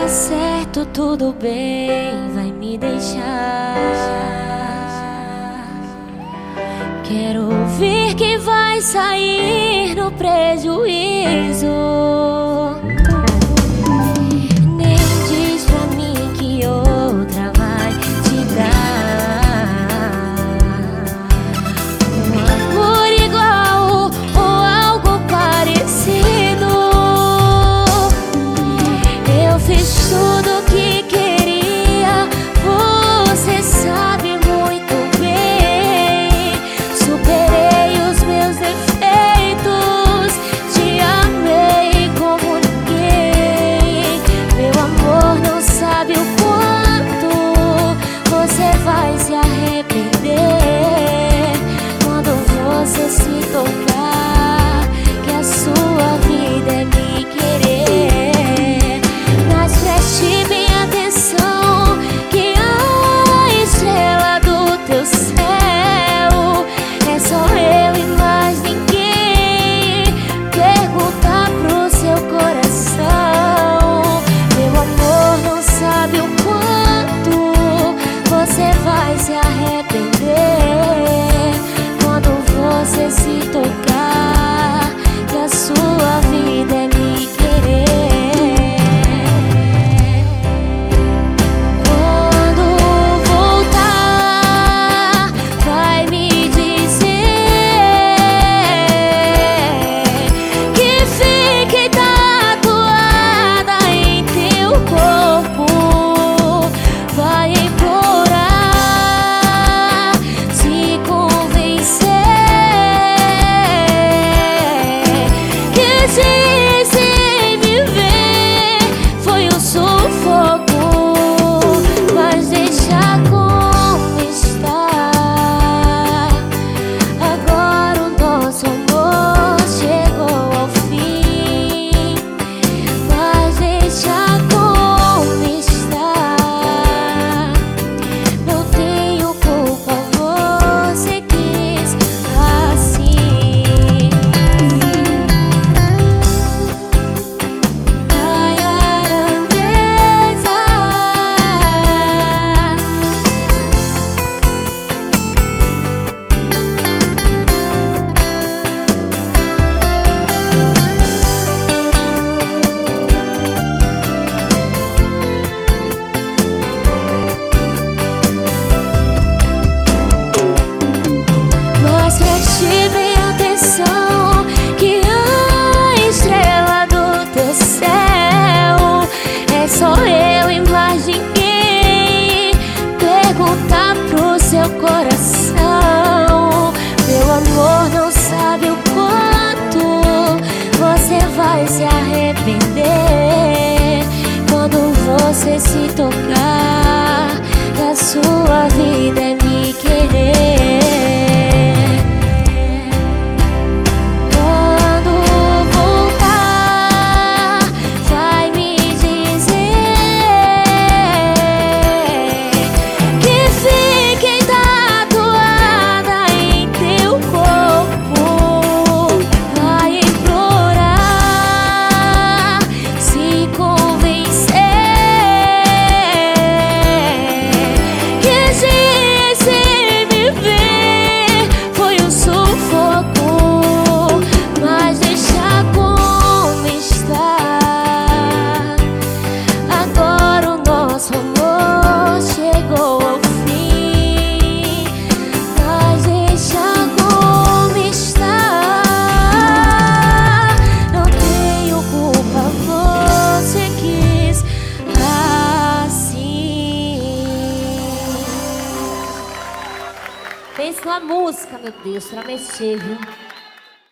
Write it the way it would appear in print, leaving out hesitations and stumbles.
Tá certo, tudo bem, vai me deixar. Quero ouvir quem vai sair no prejuízo. Nem diz pra mim que outra vai te dar um amor igual ou algo parecido. Eu fiz tudo que queria, você sabe muito bem. Superei os meus defeitos, te amei como ninguém. Meu amor, não sabe o quanto você vai se arrepender quando você se tocar que a sua vida é me querer. Mas preste bem atenção que a estrela do teu céu é só eu e mais ninguém. Pergunta pro seu coração. Meu amor, não sabe o quanto você vai se arrepender quando você se tocar que a sua vida é me querer. Preste bem atenção que a estrela do teu céu é só eu e mais ninguém. Pergunta pro seu coração. Meu amor, não sabe o quanto você vai se arrepender quando você se tocar que a sua vida é me querer. Pensa numa música, meu Deus, pra mexer, viu?